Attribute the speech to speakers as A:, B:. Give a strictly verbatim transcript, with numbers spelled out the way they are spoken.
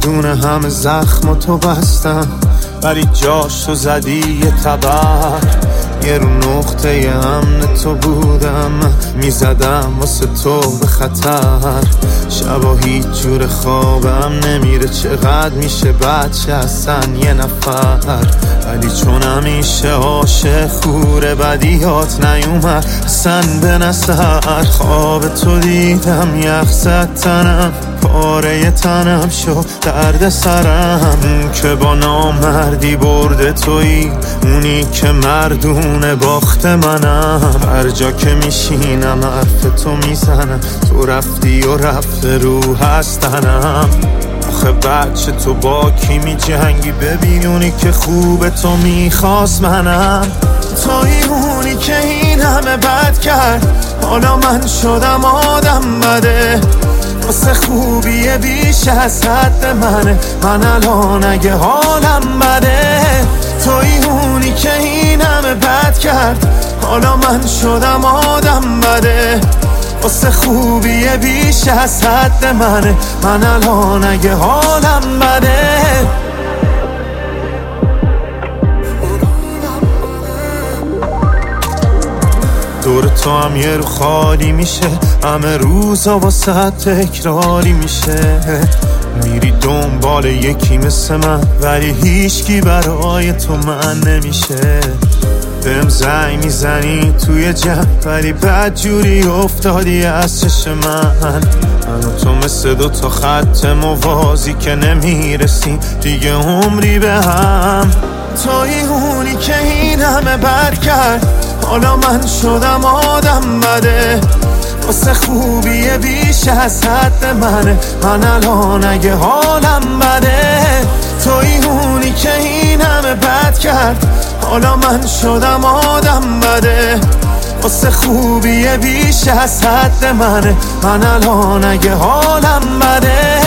A: دونه همه زخم تو بستم، ولی جاش تو زدی یه تبر. یه رو نقطه امن تو بودم، میزدم واسه تو به خطر. شبا هیچ جور خوابم نمیره، چقدر میشه بچه اصلا یه نفر. ولی چون همیشه عاشق خوره بدیات نیومد اصلا به نظر. خواب تو دیدم یخ زد تنم، پاره تنم شد درد سرم. که با نامردی برده تویی، اونی که مردونه باخت منم. هر جا که میشینم حرف تو میزنم، تو رفتی و رفته رو هستنم. آخه بچه تو با کی می جنگی؟ ببینونی که خوب تو میخواست منم. توی اونی که این همه بد کرد، حالا من شدم آدم بده. واسه خوبیه بیش از حد منه، من الان اگه حالم بده. توی اونی که این همه بد کرد، حالا من شدم آدم بده. واسه خوبیه بیش از حد منه، من الان اگه حالم بده. دور تو هم یه رو خالی میشه، همه روزا واسه تکراری میشه. میری دنبال یکی مثل من، ولی هیچکی برای تو من نمیشه. بهم زنگ میزنی توی جمع، ولی بد جوری افتادی از چشم من. من و تو مثل دو تا خط موازی که نمیرسیم دیگه عمری به هم. توی اونی که این همه بد کرد، حالا من شدم آدم بده. واسه خوبیه بیش از حد منه، من الان اگه حالم بده. توی اونی که این همه بد کرد، حالا من شدم آدم بده. واسه خوبیه بیش از حد منه، من الان اگه حالم بده.